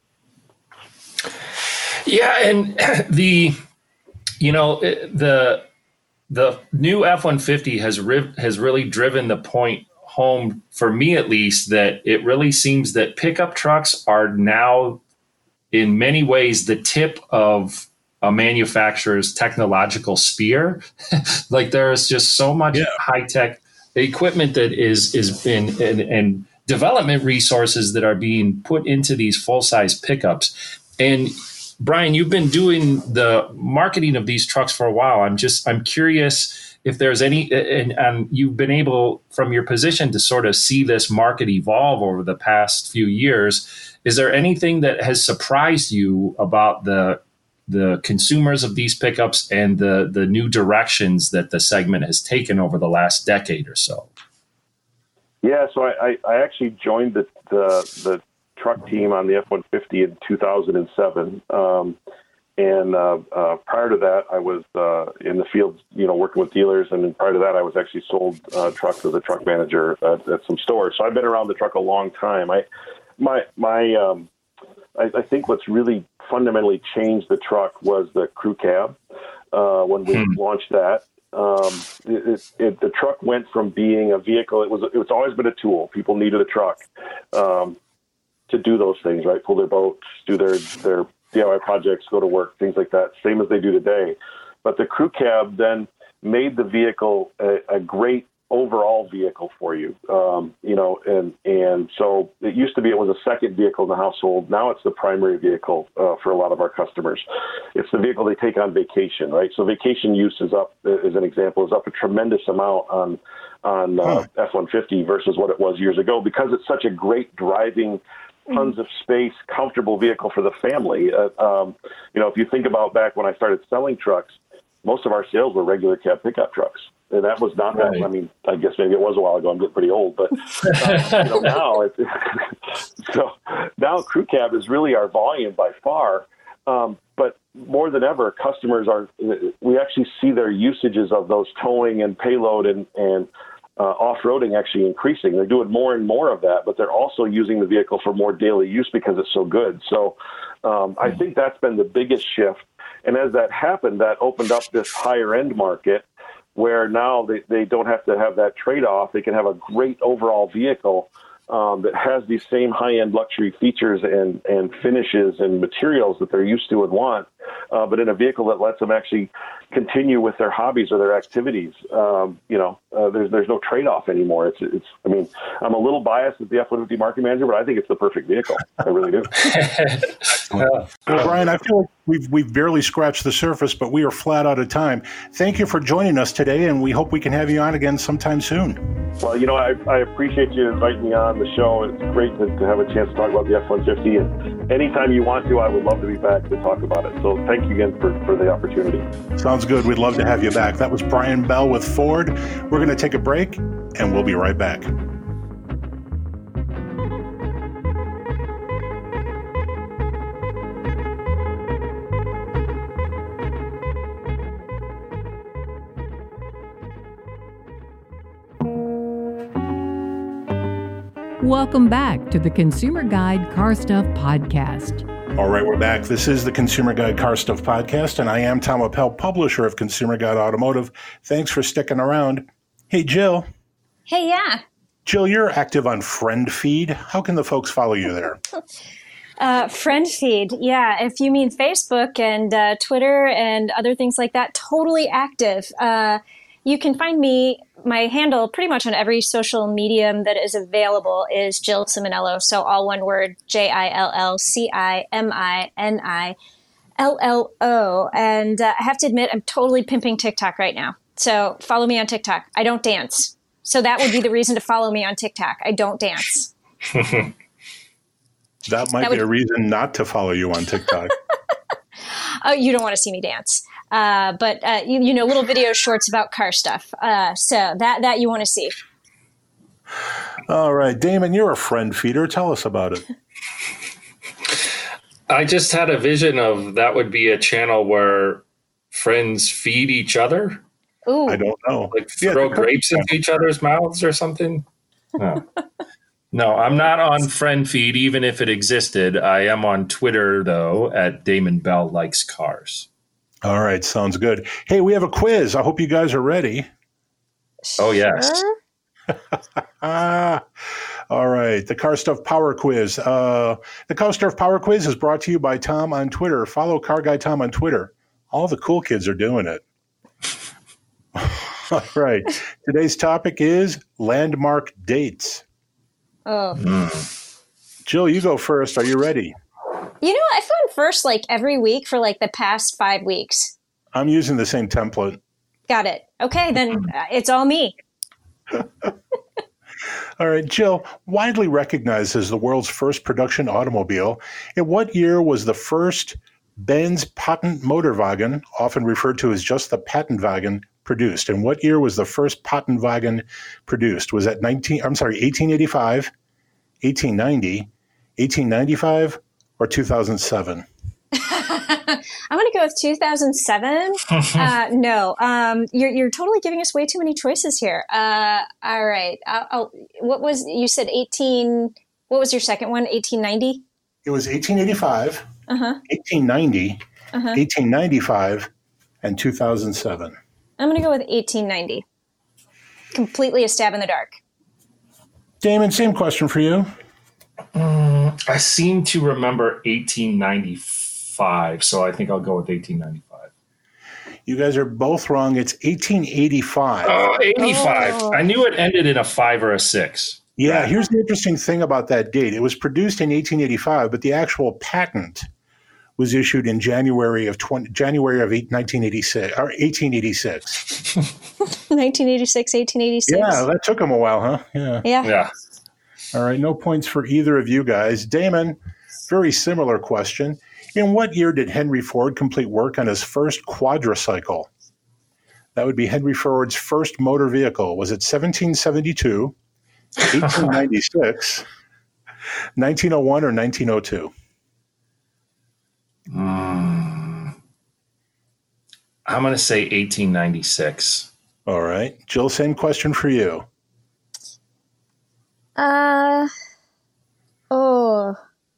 Yeah, and the you know the the new F one fifty has riv- has really driven the point home, for me at least, that it really seems that pickup trucks are now in many ways the tip of a manufacturer's technological spear. Like there is just so much yeah. high tech equipment that is is in and, and development resources that are being put into these full size pickups. And Brian, you've been doing the marketing of these trucks for a while. I'm just I'm curious if there's any, and, and you've been able from your position to sort of see this market evolve over the past few years. Is there anything that has surprised you about the the consumers of these pickups and the, the new directions that the segment has taken over the last decade or so?
Yeah, so I, I, I actually joined the, the the truck team on the F one fifty in two thousand seven. Um, and uh, uh, prior to that, I was uh, in the field, you know, working with dealers. And then prior to that, I was actually sold uh, trucks as a truck manager at, at some stores. So I've been around the truck a long time. I, my, my, um, I, I think what's really fundamentally changed the truck was the crew cab. Uh, when we hmm. launched that, um, it, it, it, the truck went from being a vehicle. It was it's always been a tool. People needed a truck um, to do those things, right? Pull their boats, do their their D I Y projects, go to work, things like that. Same as they do today. But the crew cab then made the vehicle a, a great overall vehicle for you, um, you know, and and so it used to be it was a second vehicle in the household. Now it's the primary vehicle uh, for a lot of our customers. It's the vehicle they take on vacation, right? So vacation use is up, as an example, is up a tremendous amount on on uh, huh. F one fifty versus what it was years ago, because it's such a great driving, tons of space, comfortable vehicle for the family. Uh, um, you know, if you think about back when I started selling trucks, most of our sales were regular cab pickup trucks. And that was not right. that. I mean, I guess maybe it was a while ago. I'm getting pretty old, but uh, you know, now it, so now crew cab is really our volume by far. Um, but more than ever, customers are. We actually see their usages of those towing and payload and and uh, off-roading actually increasing. They're doing more and more of that, but they're also using the vehicle for more daily use because it's so good. So um, I think that's been the biggest shift. And as that happened, that opened up this higher end market, where now they, they don't have to have that trade-off. They can have a great overall vehicle um, that has these same high-end luxury features and, and finishes and materials that they're used to and want, uh, but in a vehicle that lets them actually continue with their hobbies or their activities. Um, you know, uh, there's there's no trade-off anymore. It's it's. I mean, I'm a little biased as the F one fifty market manager, but I think it's the perfect vehicle. I really do.
Well, Brian, I feel like we've we've barely scratched the surface, but we are flat out of time. Thank you for joining us today, and we hope we can have you on again sometime soon.
Well, you know, I, I appreciate you inviting me on the show. It's great to, to have a chance to talk about the F one fifty, and anytime you want to, I would love to be back to talk about it. So thank you again for, for the opportunity.
Sounds good. We'd love to have you back. That was Brian Bell with Ford. We're going to take a break, and we'll be right back.
Welcome back to the Consumer Guide Car Stuff Podcast.
All right, we're back. This is the Consumer Guide Car Stuff Podcast, and I am Tom Appel, publisher of Consumer Guide Automotive. Thanks for sticking around. Hey, Jill.
Hey, yeah.
Jill, you're active on Friend Feed. How can the folks follow you there?
Uh, friend feed. Yeah. If you mean Facebook and uh, Twitter and other things like that, totally active. Uh, you can find me my handle pretty much on every social medium that is available is Jill Ciminello. So all one word, J I L L C I M I N I L L O. And uh, I have to admit, I'm totally pimping TikTok right now. So follow me on TikTok. I don't dance. So that would be the reason to follow me on TikTok. I don't dance.
That might
that
be
would...
a reason not to follow you on TikTok.
Oh, you don't want to see me dance. Uh, but, uh, you, you know, little video shorts about car stuff. Uh, so that, that you want to see.
All right. Damon, you're a friend feeder. Tell us about it.
I just had a vision of that would be a channel where friends feed each other.
Ooh.
I don't know.
Like
Yeah,
throw grapes into each other's mouths or something. No. No, I'm not on Friend Feed, even if it existed. I am on Twitter, though, at Damon Bell Likes Cars.
All right. Sounds good. Hey, we have a quiz. I hope you guys are ready.
Oh, yes.
Sure.
Ah, all right. The Car Stuff Power Quiz. Uh, the Car Stuff Power Quiz is brought to you by Tom on Twitter. Follow Car Guy Tom on Twitter. All the cool kids are doing it. All right. Today's topic is landmark dates.
Oh.
Mm. Jill, you go first. Are you ready?
You know, I've gone first like every week for like the past five weeks.
I'm using the same template.
Got it. Okay, then uh, it's all me.
All right, Jill, widely recognized as the world's first production automobile, in what year was the first Benz patent motorwagen, often referred to as just the Patentwagen, produced? In what year was the first Patentwagen produced? Was that nineteen? I'm sorry, eighteen eighty-five, eighteen ninety, eighteen ninety-five, or two thousand seven?
I'm going to go with two thousand seven. uh, no, um, you're you're totally giving us way too many choices here. Uh, all right. I'll, I'll, what was you said? eighteen. What was your second one? eighteen ninety.
It was eighteen eighty-five,
uh-huh.
eighteen ninety, uh-huh. eighteen ninety-five, and two thousand seven.
I'm going to go with eighteen ninety. Completely a stab in the dark.
Damon, same question for you.
Um, I seem to remember eighteen ninety-five, so I think I'll go with eighteen ninety-five.
You guys are both wrong. It's eighteen eighty-five.
Oh, eighty-five.
Oh.
I knew it ended in a five or a six.
Yeah, here's the interesting thing about that date. It was produced in eighteen eighty-five, but the actual patent was issued in January of twenty, January of nineteen eighty-six or eighteen eighty-six.
nineteen eighty-six, eighteen eighty-six.
Yeah, that took them a while, huh? Yeah.
Yeah.
Yeah.
All right, no points for either of you guys. Damon, very similar question. In what year did Henry Ford complete work on his first quadricycle? That would be Henry Ford's first motor vehicle. Was it seventeen seventy-two, eighteen ninety-six, nineteen oh one, or nineteen oh two?
Mm. I'm going to say eighteen ninety-six.
All right. Jill, same question for you.
Uh, oh.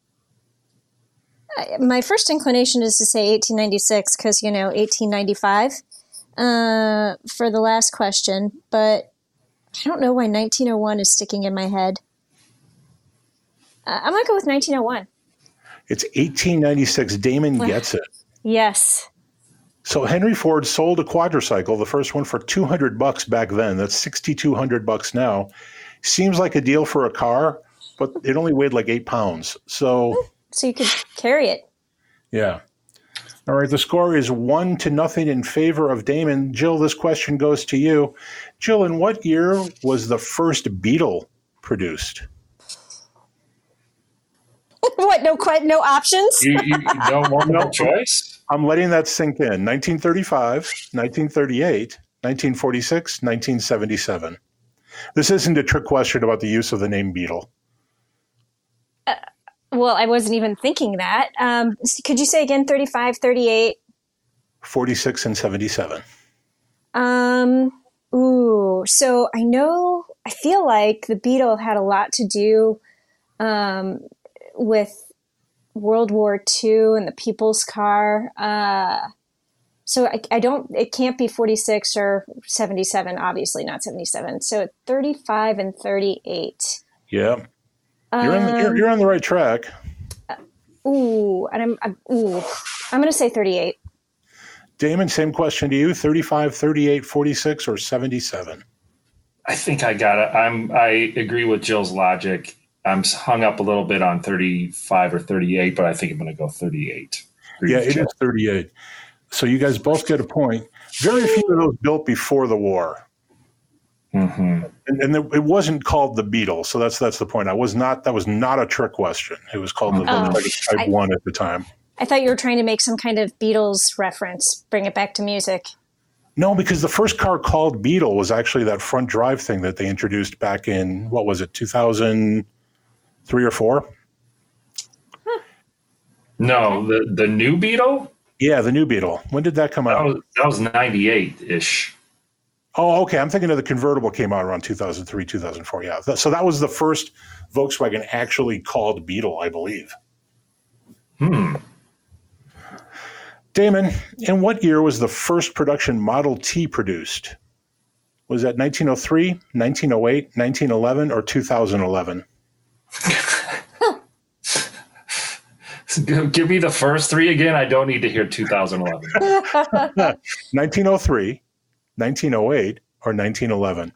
I, my first inclination is to say eighteen ninety-six because, you know, eighteen ninety-five uh, for the last question, but I don't know why nineteen oh one is sticking in my head. Uh, I'm going to go with nineteen oh one.
It's eighteen ninety-six. Damon
Wow.
gets it.
Yes.
So Henry Ford sold a quadricycle, the first one, for two hundred bucks back then. That's sixty-two hundred bucks now. Seems like a deal for a car, but it only weighed like eight pounds. So,
So you could carry it.
yeah. All right. The score is one to nothing in favor of Damon. Jill, this question goes to you. Jill, in what year was the first Beetle produced?
What? No, quite no options.
You, you, you know multiple choice?
I'm letting that sink in. nineteen thirty-five, nineteen thirty-eight, nineteen forty-six, nineteen seventy-seven. This isn't a trick question about the use of the name Beetle.
Uh, well, I wasn't even thinking that. Um, could you say again, thirty-five, thirty-eight?
forty-six and seventy-seven.
Um, ooh, so I know, I feel like the Beetle had a lot to do um, with World War Two and the People's Car. Uh, so I, I don't, it can't be forty-six or seventy-seven, obviously not seventy-seven. So thirty-five and thirty-eight.
Yeah. You're,
Um,
on the, you're, you're on the right track.
Ooh, and I'm, I'm ooh, I'm going to say thirty-eight.
Damon, same question to you. thirty-five, thirty-eight, forty-six, or seventy-seven?
I think I got it. I'm. I agree with Jill's logic. I'm hung up a little bit on thirty-five or thirty-eight, but I think I'm going to go thirty-eight. Agree
Yeah,
with
it
Jill.
is thirty-eight. So you guys both get a point. Very few of those built before the war.
Mm-hmm.
And, and it wasn't called the Beetle, so that's that's the point. I was not. That was not a trick question. It was called the
Oh,
Volkswagen Type
I-
One at the time.
I thought you were trying to make some kind of Beatles reference, bring it back to music.
No, because the first car called Beetle was actually that front drive thing that they introduced back in, what was it, two thousand three or four?
No, the the new Beetle.
Yeah, the new Beetle. When did that come
That
out?
was, that was ninety-eight ish.
Oh, okay. I'm thinking of the convertible came out around two thousand three, two thousand four. Yeah. Th- So that was the first Volkswagen actually called Beetle, I believe.
Hmm.
Damon, in what year was the first production Model T produced? Was that nineteen oh three, nineteen oh eight, nineteen eleven, or two thousand eleven?
Give me the first three again. I don't need to hear two thousand eleven.
nineteen oh three, nineteen oh eight, or nineteen eleven?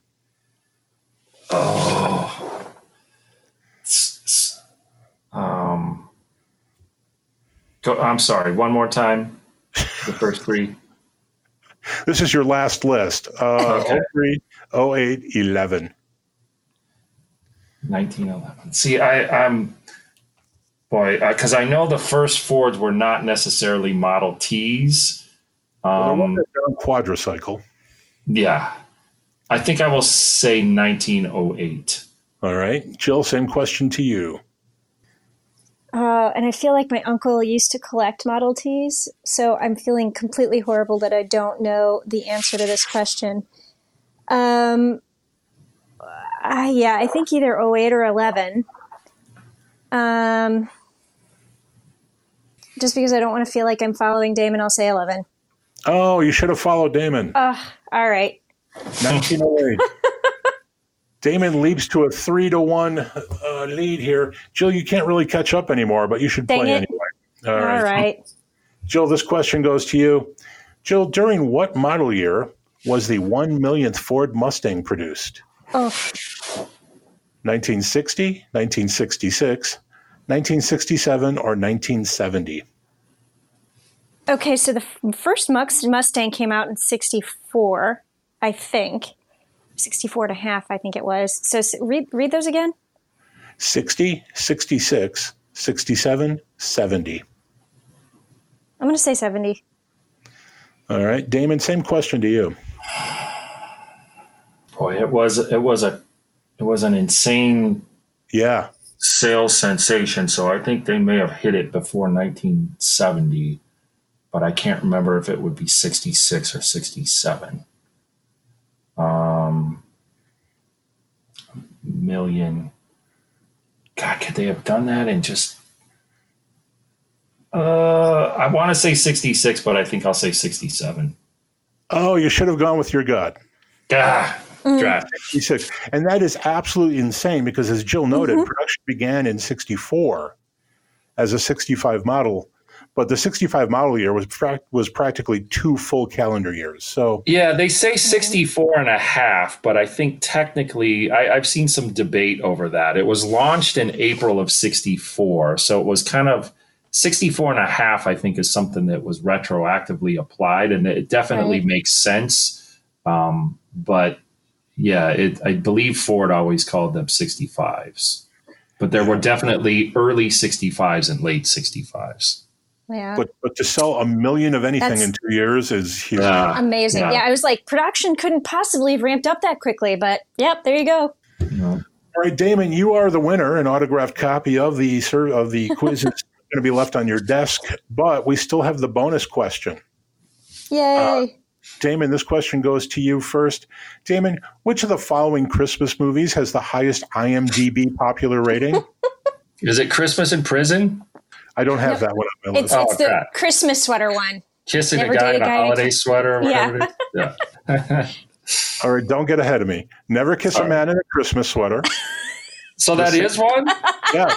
Oh. S- s- Um. Go, I'm sorry. One more time. The first three.
This is your last list. Uh,
Okay.
oh three, oh eight, eleven.
nineteen eleven. See, I, I'm, boy, because I know the first Fords were not necessarily Model Ts.
Well, there
Um,
was a quadricycle.
yeah. I think I will say nineteen oh eight.
All right. Jill, same question to you.
Uh, and I feel like my uncle used to collect Model Ts, so I'm feeling completely horrible that I don't know the answer to this question. Um, uh, yeah, I think either oh eight or eleven. Um, just because I don't want to feel like I'm following Damon, I'll say eleven.
Oh, you should have followed Damon.
Uh, all right.
nineteen oh eight. Damon leaps to a three to one uh, lead here. Jill, you can't really catch up anymore, but you should
Dang
play
it.
anyway. All
All
right.
right.
Jill, this question goes to you. Jill, during what model year was the one millionth Ford Mustang produced?
Oh,
nineteen sixty, nineteen sixty-six, nineteen sixty-seven, or nineteen seventy?
okay. So the f- first Mux- Mustang came out in sixty-four, I think. sixty-four and a half, I think it was. So s- read read those again.
sixty, sixty-six, sixty-seven, seventy.
I'm going to say seventy.
All right. Damon, same question to you.
Boy, it was it was a it was an insane
Yeah.
sales sensation. So I think they may have hit it before nineteen seventy, but I can't remember if it would be sixty-six or sixty-seven. Um, million. God, could they have done that in just? Uh, I want to say sixty-six, but I think I'll say sixty-seven.
Oh, you should have gone with your gut.
Ah, draft.
sixty-six. And that is absolutely insane because, as Jill noted,
Mhm.
production began in sixty-four as a sixty-five model, but the sixty-five model year was prac- was practically two full calendar years. So,
Yeah, they say sixty-four and a half, but I think technically I, I've seen some debate over that. It was launched in April of sixty-four, so it was kind of sixty-four and a half, I think, is something that was retroactively applied, and it definitely
Right.
makes sense. Um, but yeah, it, I believe Ford always called them sixty-fives, but there were definitely early sixty-fives and late sixty-fives.
Yeah.
but but to sell a million of anything
That's-
in two years is huge.
Yeah.
Amazing.
Yeah.
Yeah. I was like, production couldn't possibly have ramped up that quickly, but yep, there you go.
You know.
All right, Damon, you are the winner. An autographed copy of the sur- of the quiz is going to be left on your desk, but we still have the bonus question.
Yay.
Damon, this question goes to you first. Damon, which of the following Christmas movies has the highest I M D B popular rating?
Is it Christmas in Prison?
I don't have that one on my
it's
list.
Oh,
it's the
crap.
Christmas sweater one.
Kissing
Never
a guy
date
in
a
a
guy in a
holiday
ki-
sweater or
Yeah.
whatever it is. Yeah.
All right, don't get ahead of me. Never kiss a
All
man in a Christmas sweater.
So that is one?
Yeah,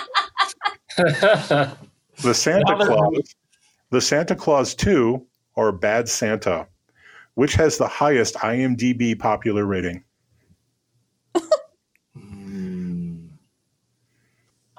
the Santa
Now that-
Claus, the Santa Claus two, or Bad Santa. Which has the highest I M D B popular rating?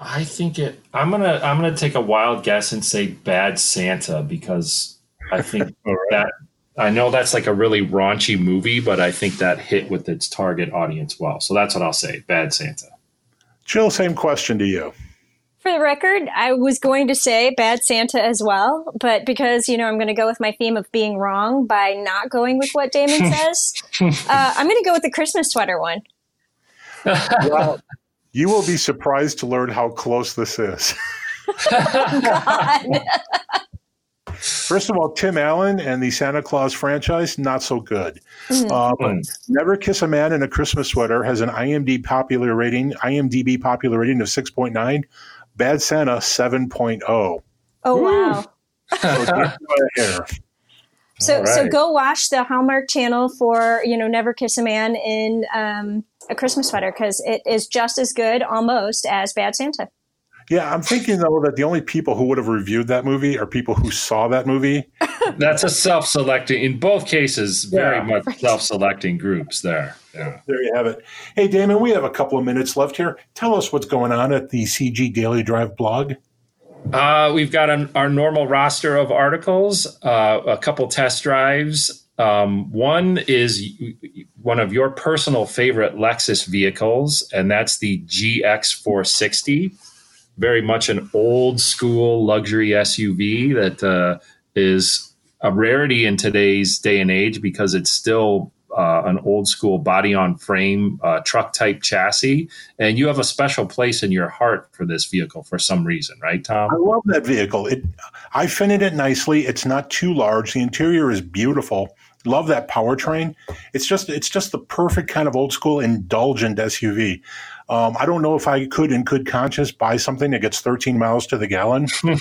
I think it. I'm gonna. I'm gonna take a wild guess and say Bad Santa because I think right. that. I know that's like a really raunchy movie, but I think that hit with its target audience well. So that's what I'll say. Bad Santa.
Jill, same question to you.
For the record, I was going to say Bad Santa as well, but because, you know, I'm going to go with my theme of being wrong by not going with what Damon says, uh, I'm going to go with the Christmas sweater one.
Well, you will be surprised to learn how close this is.
Oh, God.
First of all, Tim Allen and the Santa Claus franchise, not so good. Mm-hmm. Uh, but Never Kiss a Man in a Christmas Sweater has an I M D B popular rating, I M D B popular rating of six point nine. Bad Santa, seven point oh.
Oh, wow.
So,
so,
right.
so go watch the Hallmark Channel for, you know, Never Kiss a Man in um, a Christmas Sweater, because it is just as good almost as Bad Santa.
Yeah, I'm thinking, though, that the only people who would have reviewed that movie are people who saw that movie.
That's a self-selecting, in both cases, very
yeah.
much self-selecting groups there. Yeah.
There you have it. Hey, Damon, we have a couple of minutes left here. Tell us what's going on at the C G Daily Drive blog.
Uh, we've got an, our normal roster of articles, uh, a couple test drives. Um, one is one of your personal favorite Lexus vehicles, and that's the G X four sixty. Very much an old school luxury S U V that uh, is a rarity in today's day and age because it's still uh, an old school body on frame uh, truck type chassis. And you have a special place in your heart for this vehicle for some reason, right, Tom?
I love that vehicle. It, I fitted it nicely. It's not too large. The interior is beautiful. Love that powertrain. It's just it's just the perfect kind of old school indulgent S U V. Um, I don't know if I could, in good conscience, buy something that gets thirteen miles to the gallon. But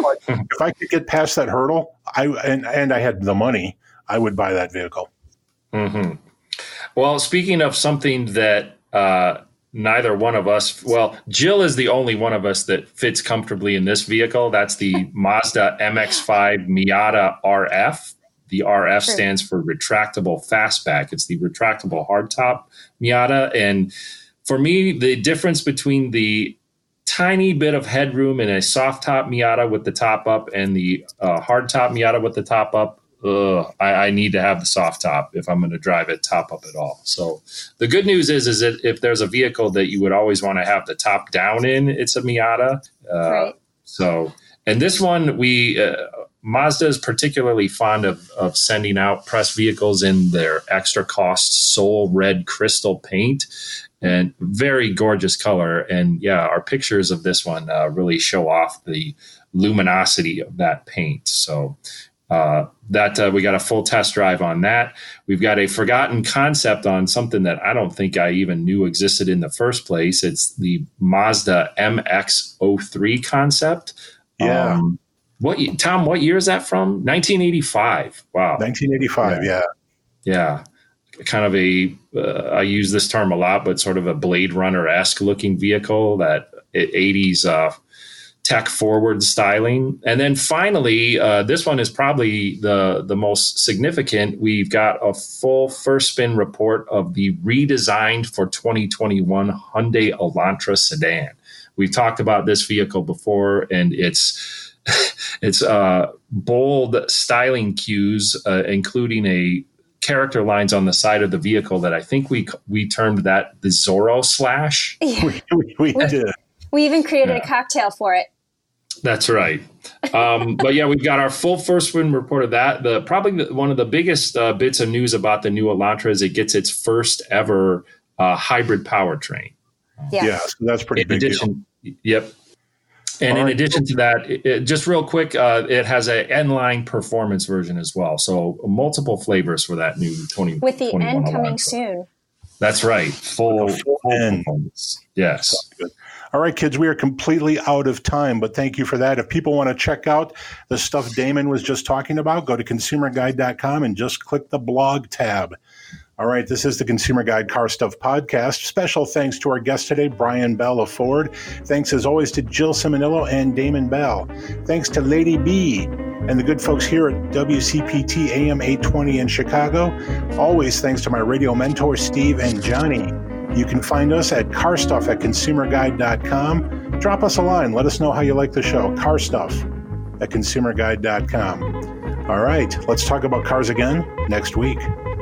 if I could get past that hurdle, I and, and I had the money, I would buy that vehicle.
Mm-hmm. Well, speaking of something that uh, neither one of us, well, Jill is the only one of us that fits comfortably in this vehicle. That's the Mazda M X five Miata R F. The R F stands for retractable fastback. It's the retractable hardtop Miata. And for me, the difference between the tiny bit of headroom in a soft top Miata with the top up and the uh, hard top Miata with the top up, ugh, I, I need to have the soft top if I'm going to drive it top up at all. So the good news is, is that if there's a vehicle that you would always want to have the top down in, it's a Miata. Uh,
right.
So, and this one, we uh, Mazda is particularly fond of, of sending out press vehicles in their extra cost Soul Red Crystal paint. And very gorgeous color. And yeah, our pictures of this one uh, really show off the luminosity of that paint. So uh, that uh, we got a full test drive on that. We've got a forgotten concept on something that I don't think I even knew existed in the first place. It's the Mazda M X oh three concept.
Yeah.
Um, what Tom, what year is that from? nineteen eighty-five. Wow.
nineteen eighty-five. Yeah.
Yeah. Kind of a, uh, I use this term a lot, but sort of a Blade Runner-esque looking vehicle, that eighties uh, tech forward styling. And then finally, uh, this one is probably the, the most significant. We've got a full first spin report of the redesigned for twenty twenty-one Hyundai Elantra sedan. We've talked about this vehicle before, and it's it's uh, bold styling cues, uh, including a character lines on the side of the vehicle that I think we we termed that the Zorro slash.
Yeah.
We, we, we did.
We even created
Yeah.
a cocktail for it.
That's right. Um, but yeah, we've got our full first spin report of that. The probably the, one of the biggest uh, bits of news about the new Elantra is it gets its first ever uh, hybrid powertrain.
Yeah.
Yeah, so that's pretty
In
big deal.
addition, yep. And
All
in
right.
addition to that, it, it- just real quick, uh, it has a N-line performance version as well. So multiple flavors for that new twenty
With the
twenty-one
end coming
Elantra.
soon.
That's right. Full,
With a full
full
N.
performance. Yes.
Good. All right, kids, we are completely out of time, but thank you for that. If people want to check out the stuff Damon was just talking about, go to consumer guide dot com and just click the blog tab. All right, this is the Consumer Guide Car Stuff Podcast. Special thanks to our guest today, Brian Bell of Ford. Thanks, as always, to Jill Simonillo and Damon Bell. Thanks to Lady B and the good folks here at W C P T A M eight twenty in Chicago. Always thanks to my radio mentors, Steve and Johnny. You can find us at carstuff at consumer guide dot com. drop us a line. Let us know how you like the show. Car Stuff at consumer guide dot com. All right, let's talk about cars again next week.